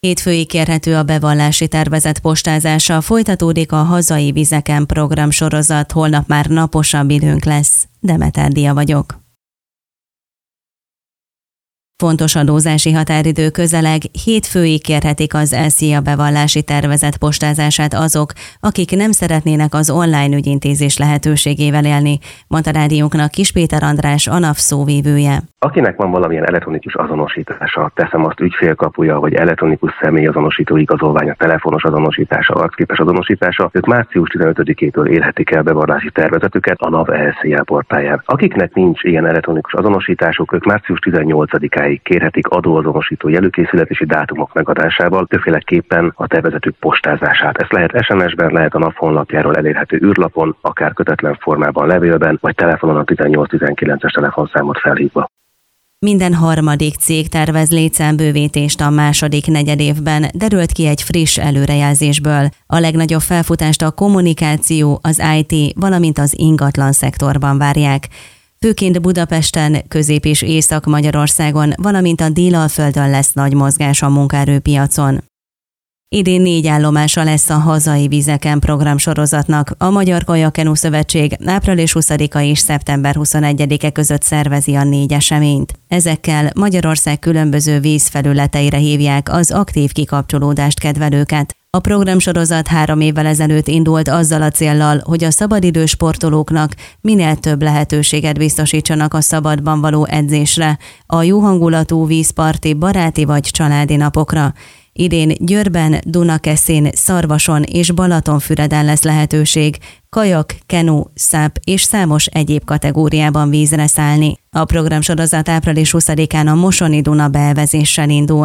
Hétfőig kérhető a bevallási tervezet postázása, folytatódik a hazai vizeken programsorozat, holnap már naposabb időnk lesz. Demeter Dia vagyok. Fontos adózási határidő közeleg, hétfőig kérhetik az SZIA bevallási tervezet postázását azok, akik nem szeretnének az online ügyintézés lehetőségével élni, mondta rádiónknak Kiss Péter András, a NAV szóvivője. Akinek van valamilyen elektronikus azonosítása, teszem azt ügyfélkapuja, vagy elektronikus személyazonosító igazolványa, telefonos azonosítása, arcképes azonosítása, ők március 15-től érhetik el bevallási tervezetüket a NAV SZIA portáján. Akiknek nincs ilyen elektronikus azonosításuk, ők március 18-áig kérhetik adóazonosító jelőkészületési dátumok megadásával többféleképpen a tervezetük postázását. Ezt lehet SMS-ben, lehet a NAV honlapjáról elérhető űrlapon, akár kötetlen formában, levélben, vagy telefonon a 1819-es telefonszámot felhívva. Minden harmadik cég tervez létszámbővítést a második negyedévben, derült ki egy friss előrejelzésből. A legnagyobb felfutást a kommunikáció, az IT, valamint az ingatlan szektorban várják. Főként Budapesten, Közép- és Észak-Magyarországon, valamint a Délalföldön lesz nagy mozgás a munkaerőpiacon. Idén 4 állomása lesz a hazai vizeken programsorozatnak. A Magyar Kajakkenú Szövetség április 20-a és szeptember 21-e között szervezi a 4 eseményt. Ezekkel Magyarország különböző vízfelületeire hívják az aktív kikapcsolódást kedvelőket. A programsorozat 3 évvel ezelőtt indult azzal a céllal, hogy a szabadidős sportolóknak minél több lehetőséget biztosítsanak a szabadban való edzésre, a jó hangulatú vízparti, baráti vagy családi napokra. Idén Győrben, Dunakeszin, Szarvason és Balatonfüreden lesz lehetőség kajak, kenu, száp és számos egyéb kategóriában vízre szállni. A programsorozat április 20-án a Mosoni Duna beelvezéssel indul.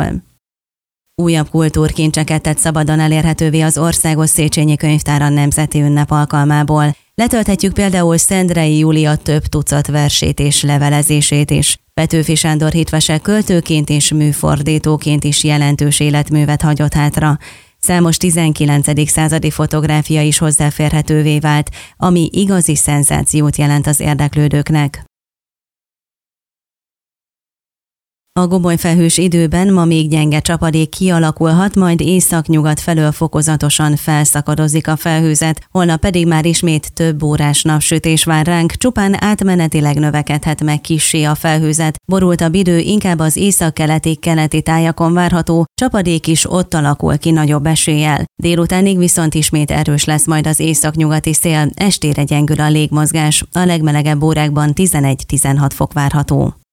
Újabb kultúrkincseket tett szabadon elérhetővé az Országos Széchenyi Könyvtár a Nemzeti Ünnep alkalmából. Letölthetjük például Szendrei Júlia több tucat versét és levelezését is. Petőfi Sándor hitvese költőként és műfordítóként is jelentős életművet hagyott hátra. Számos 19. századi fotográfia is hozzáférhetővé vált, ami igazi szenzációt jelent az érdeklődőknek. A gomolyfelhős időben ma még gyenge csapadék kialakulhat, majd északnyugat felől fokozatosan felszakadozik a felhőzet, holnap pedig már ismét több órás napsütés vár ránk, csupán átmenetileg növekedhet meg kissé a felhőzet, borultabb idő inkább az északkeleti tájakon várható, csapadék is ott alakul ki nagyobb eséllyel. Délutánig viszont ismét erős lesz majd az északnyugati szél, estére gyengül a légmozgás, a legmelegebb órákban 11-16 fok várható.